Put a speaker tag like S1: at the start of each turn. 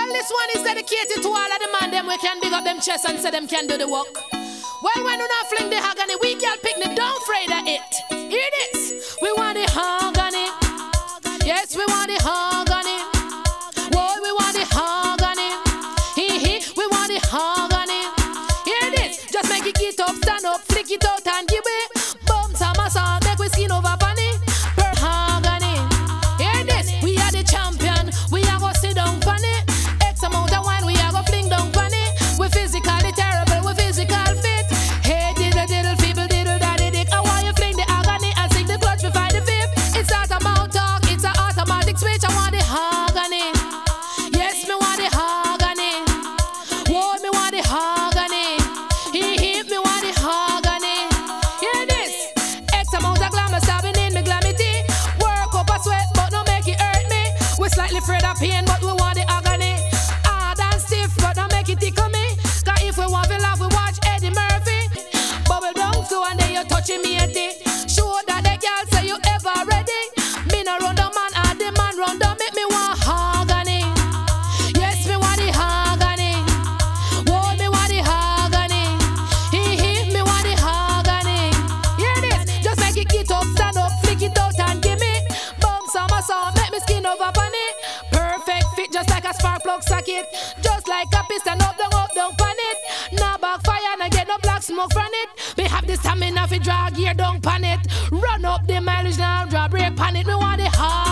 S1: Well, this one is dedicated to all of the man them we can big up them chest and say them can do the work. Well, when you not fling the agony, we girl picnic, don't afraid of it. Hear this, we want the agony. Yes, we want the agony. Whoa, we want the agony. We want the agony. Hear this, just make it get up, stand up, flick it out and give it. Bumps and massage, make we skin over bunny. Per agony. Hear this, we are the champion. We are gonna sit down funny. X amount of wine, we are gonna fling down funny. We physically terrible, we physical fit. Hey, diddle, feeble, diddle, daddy, dick. I want you fling the agony and sing the clutch, we find the fifth. It's not a mouth talk, it's an automatic switch. I want the agony. Yes, me want the agony. Whoa, me want the agony. Me want the agony. Hear this. X amount of glamour stabbing in me glamity. Work up a sweat, but don't make it hurt me. We slightly afraid of pain, but we want the agony. Hard and stiff, but don't make it tickle me. Cause if we want to laugh, we watch Eddie Murphy. Bubble down slow and then you touching me at it. Show that the girl say you ever ready. Me no run down man, and the man run down. Make me want agony. Yes, me want the agony. Whoa, me want the agony. Me want the agony. Hear this, just make it get up, stand up, flick it out and give me. Bump some song, make me skin over funny. Perfect fit, just like a spark plug socket. Just like a piston up, down pan it. Now backfire, and get no black smoke from it. We have the stamina fi drag gear, down pan it. Run up the mileage now, draw brake pan it. Me want the